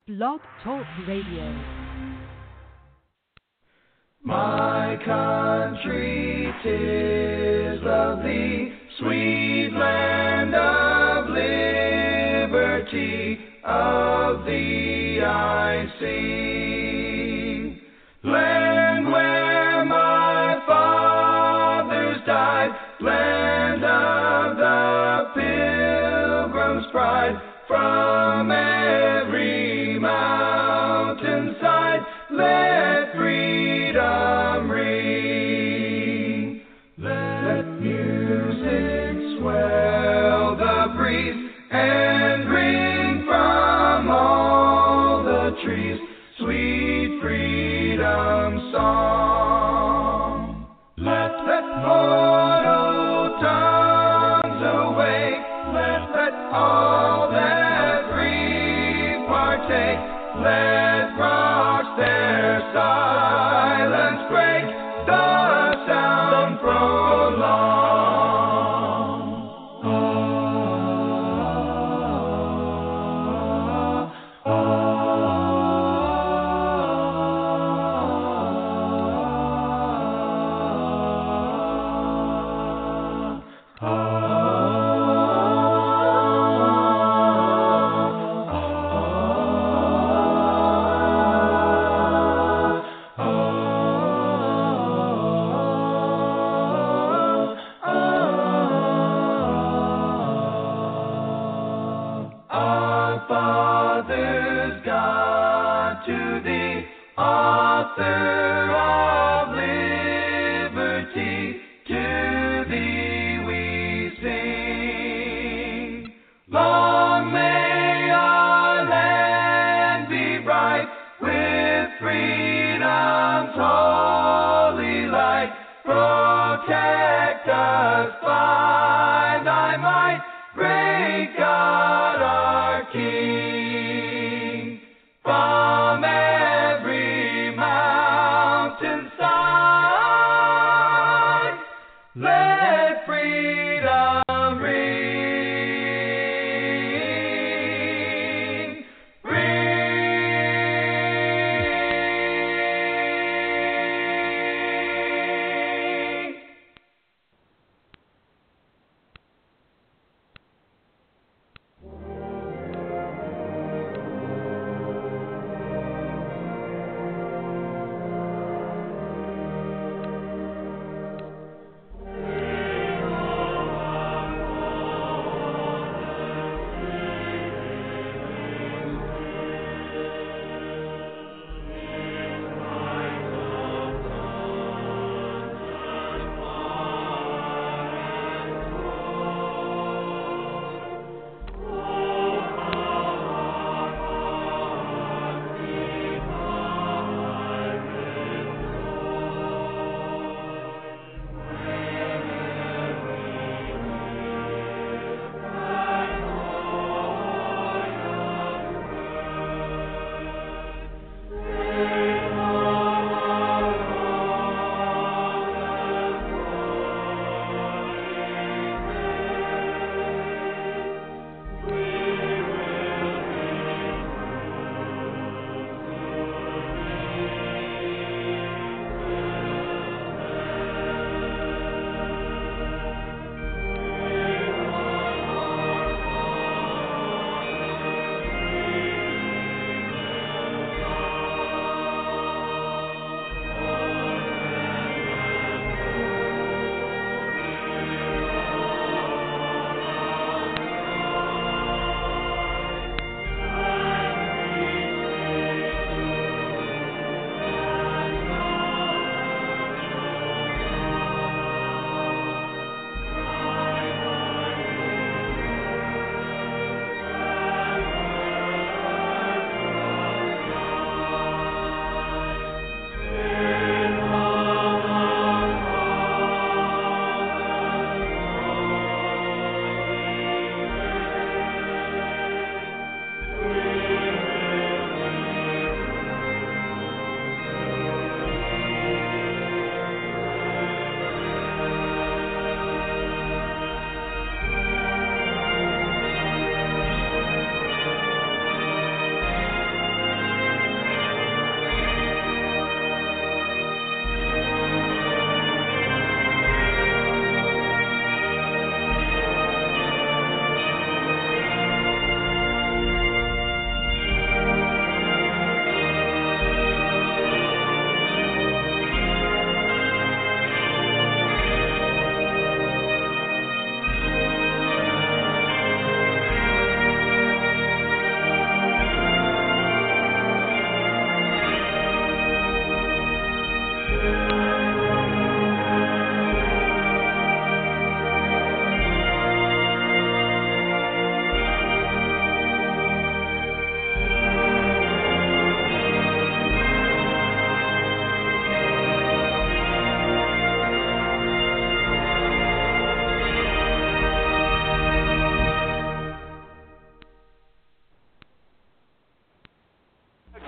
Blog Talk Radio. My country, 'tis lovely, sweet land of liberty, of thee I sing. Land where my fathers died, land of the Pilgrim's pride, from every mountainside, let freedom ring. Let music swell the breeze and ring from all the trees sweet freedom song. Let mortal tongues awake, let all that breathe partake, let rocks their silence break, the sound prolong. From every mountain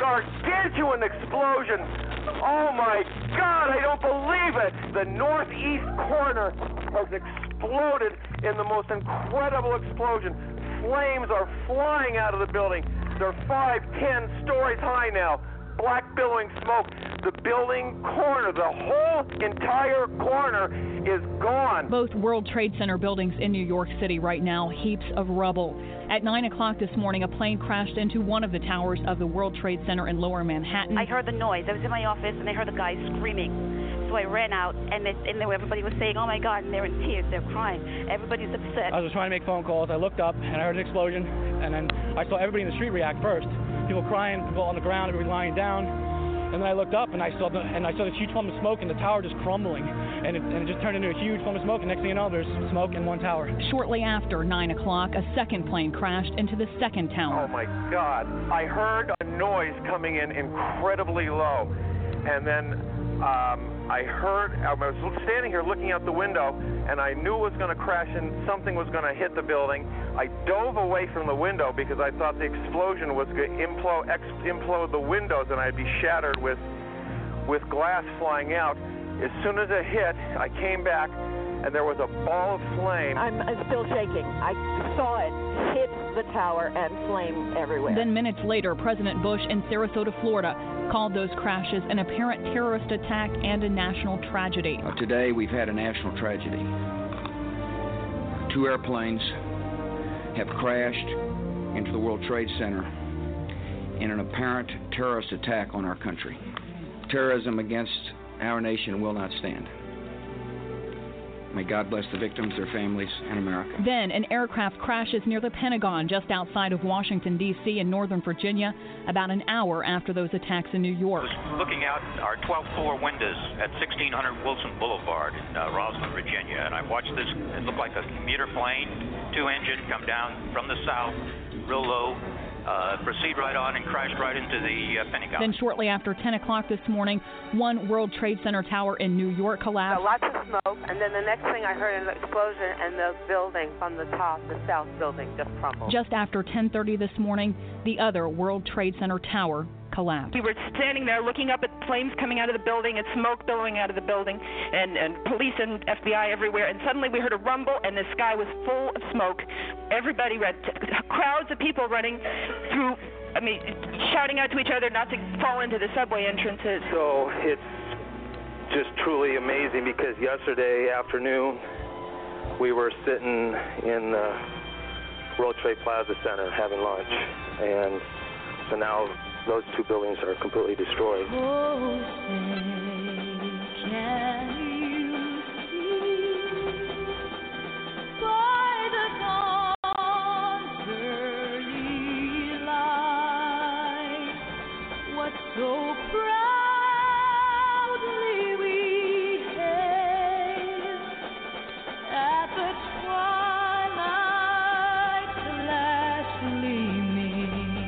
gargantuan explosion. Oh my God, I don't believe it. The northeast corner has exploded in the most incredible explosion. Flames are flying out of the building. They're 5-10 stories high now. Black billowing smoke. The building corner, the whole entire corner is gone. Both World Trade Center buildings in New York City right now, heaps of rubble. At 9 o'clock this morning, a plane crashed into one of the towers of the World Trade Center in Lower Manhattan. I heard the noise. I was in my office, and I heard the guy screaming. So I ran out, and everybody was saying, oh, my God, and they're in tears. They're crying. Everybody's upset. I was trying to make phone calls. I looked up, and I heard an explosion, and then I saw everybody in the street react first. People crying, people on the ground, everybody lying down. And then I looked up, and I saw this huge plume of smoke, and the tower just crumbling. And it just turned into a huge plume of smoke, and next thing you know, there's smoke in one tower. Shortly after 9 o'clock, a second plane crashed into the second tower. Oh, my God. I heard a noise coming in incredibly low. And then I was standing here looking out the window, and I knew it was going to crash and something was going to hit the building. I dove away from the window because I thought the explosion was going to implode the windows and I'd be shattered with glass flying out. As soon as it hit, I came back, and there was a ball of flame. I'm still shaking. I saw it hit the tower and flame everywhere. Then minutes later, President Bush in Sarasota, Florida, called those crashes an apparent terrorist attack and a national tragedy. Today, we've had a national tragedy. 2 airplanes have crashed into the World Trade Center in an apparent terrorist attack on our country. Terrorism against our nation will not stand. May God bless the victims, their families, and America. Then an aircraft crashes near the Pentagon just outside of Washington, D.C. in Northern Virginia, about an hour after those attacks in New York. I was looking out our 12th floor windows at 1600 Wilson Boulevard in Rosslyn, Virginia, and I watched this. It looked like a commuter plane, 2-engine, come down from the south, real low, proceed right on and crashed right into the Pentagon. Then shortly after 10 o'clock this morning, one World Trade Center tower in New York collapsed. Lots of smoke, and then the next thing I heard an explosion, and the building from the top, the south building, just crumbled. Just after 10:30 this morning, the other World Trade Center tower collapsed. We were standing there looking up at flames coming out of the building and smoke billowing out of the building and police and FBI everywhere, and suddenly we heard a rumble and the sky was full of smoke. Everybody crowds of people running through, shouting out to each other not to fall into the subway entrances. So it's just truly amazing because yesterday afternoon we were sitting in the World Trade Plaza Center having lunch, and so now those 2 buildings are completely destroyed. Oh, say, can you see by the dawn's early light what so proudly we hailed at the twilight's last gleaming?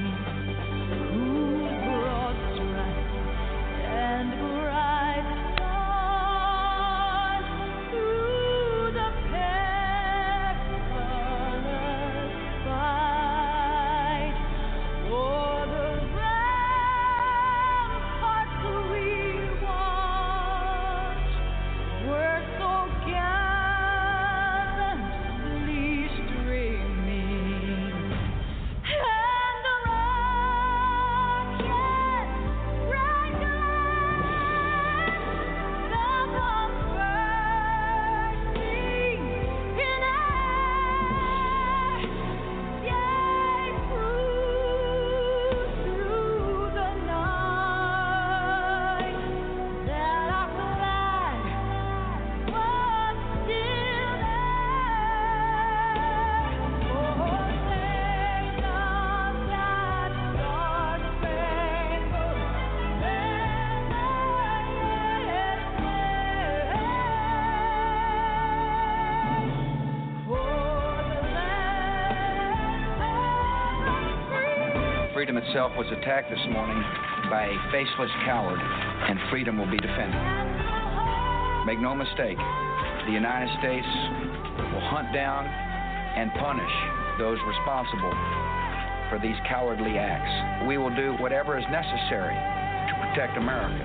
Freedom itself was attacked this morning by a faceless coward, and freedom will be defended. Make no mistake, the United States will hunt down and punish those responsible for these cowardly acts. We will do whatever is necessary to protect America.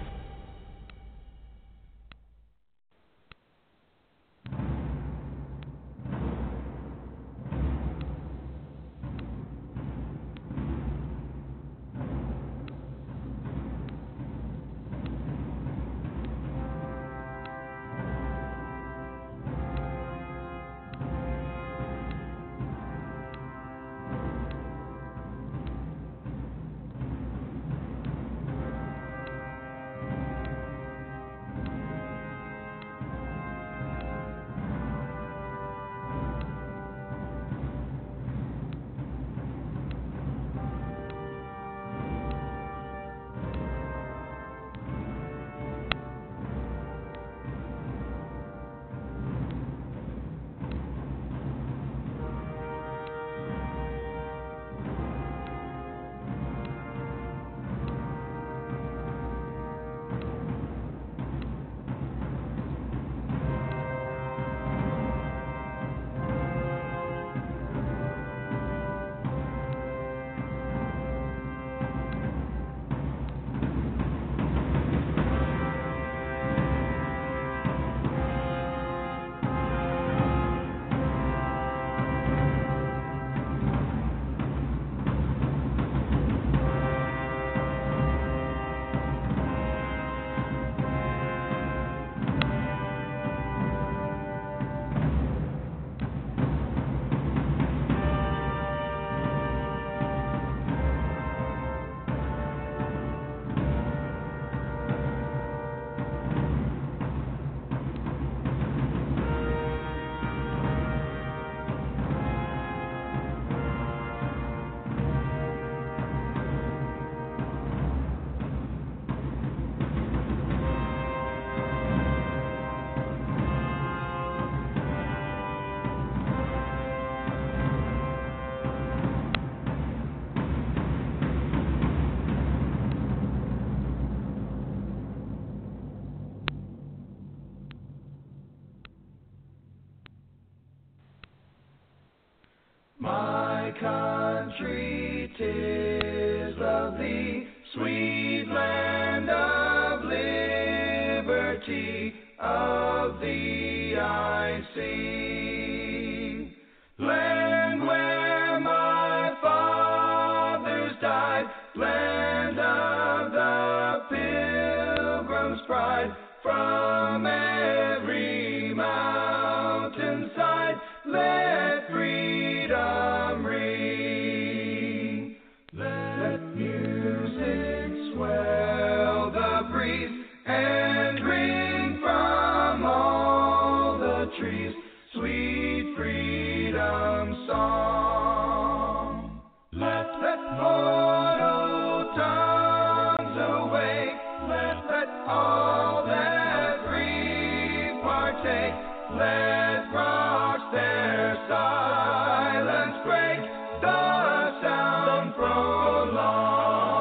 My country, 'tis lovely, sweet land of liberty, of thee I sing. Land where my fathers died, land of the Pilgrim's pride, from every mountainside, let freedom ring. Let music swell the breeze and ring from all the trees sweet freedom song. Let mortal tongues awake, let all that grieve partake, let rocks their silence break, the sound prolong.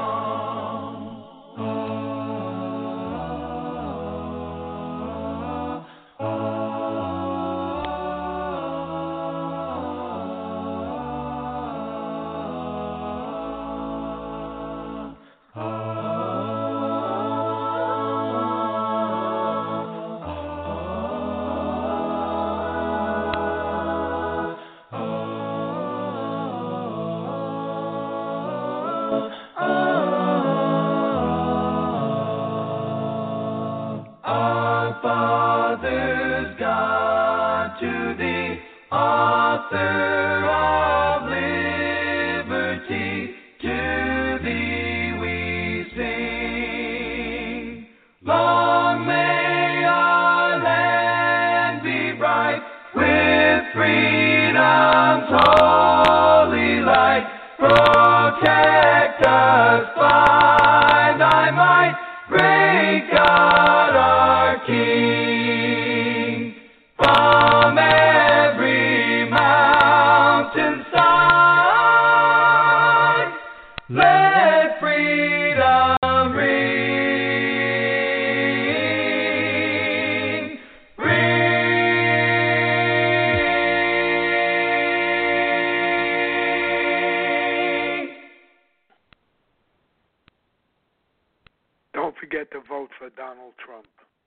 Our fathers, God, to thee, author of liberty, to thee we sing. Long may our land be bright with freedom's holy light. Protect us by thy might, great God our King. From every mountainside, let freedom ring, ring. forget to vote for Donald Trump.